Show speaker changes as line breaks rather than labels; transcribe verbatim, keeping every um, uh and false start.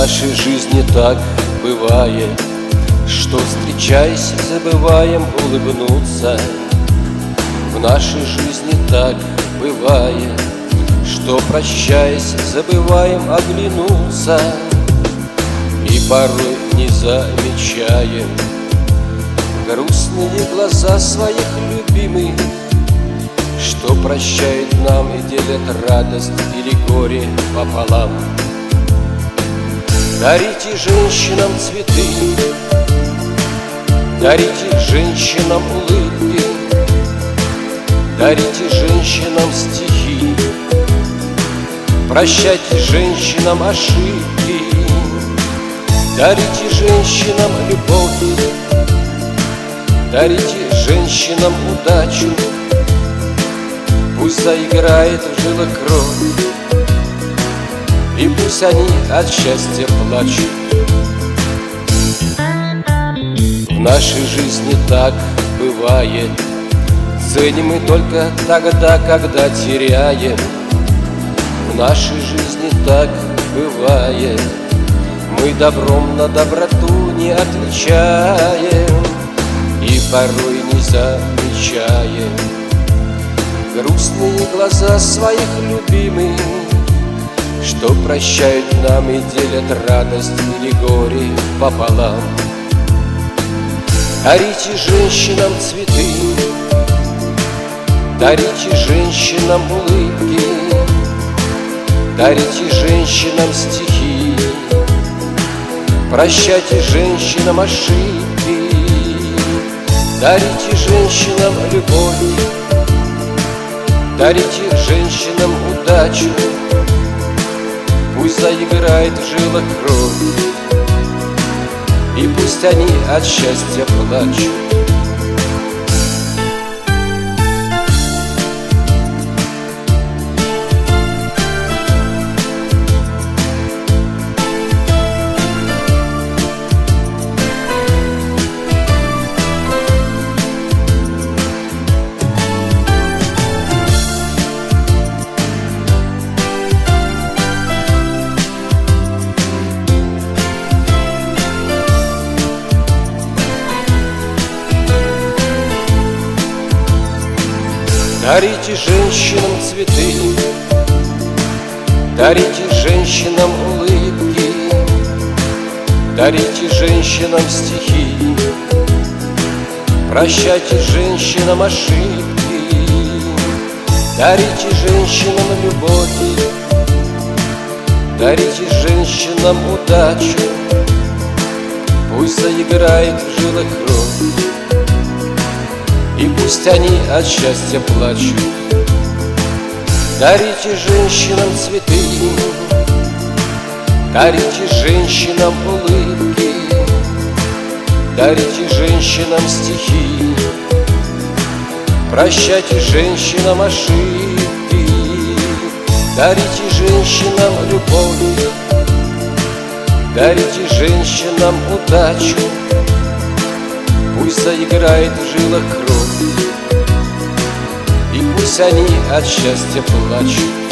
нашей жизни так бывает, что, встречаясь, забываем улыбнуться. В нашей жизни так бывает, что, прощаясь, забываем оглянуться. И порой не замечаем грустные глаза своих любимых, что прощают нам и делят радость или горе пополам. Дарите женщинам цветы, дарите женщинам улыбки, дарите женщинам стихи, прощайте женщинам ошибки. Дарите женщинам любовь, дарите женщинам удачу, пусть заиграет в жилах кровь, и пусть они от счастья плачут. В нашей жизни так бывает, ценим мы только тогда, когда теряем. В нашей жизни так бывает, мы добром на доброту не отвечаем. И порой не замечаем грустные глаза своих любимых, что прощают нам и делят радость или горе пополам. Дарите женщинам цветы, дарите женщинам улыбки, дарите женщинам стихи, прощайте женщинам ошибки. Дарите женщинам любовь, дарите женщинам удачу, пусть заиграет в жилах кровь, и пусть они от счастья плачут.
Дарите женщинам цветы, дарите женщинам улыбки, дарите женщинам стихи, прощайте женщинам ошибки. Дарите женщинам любовь, дарите женщинам удачу, пусть заиграет в жилах кровь, и пусть они от счастья плачут. Дарите женщинам цветы, дарите женщинам улыбки, дарите женщинам стихи, прощайте женщинам ошибки. Дарите женщинам любовь, дарите женщинам удачу, пусть заиграет в жилах кровь, и пусть они от счастья плачут.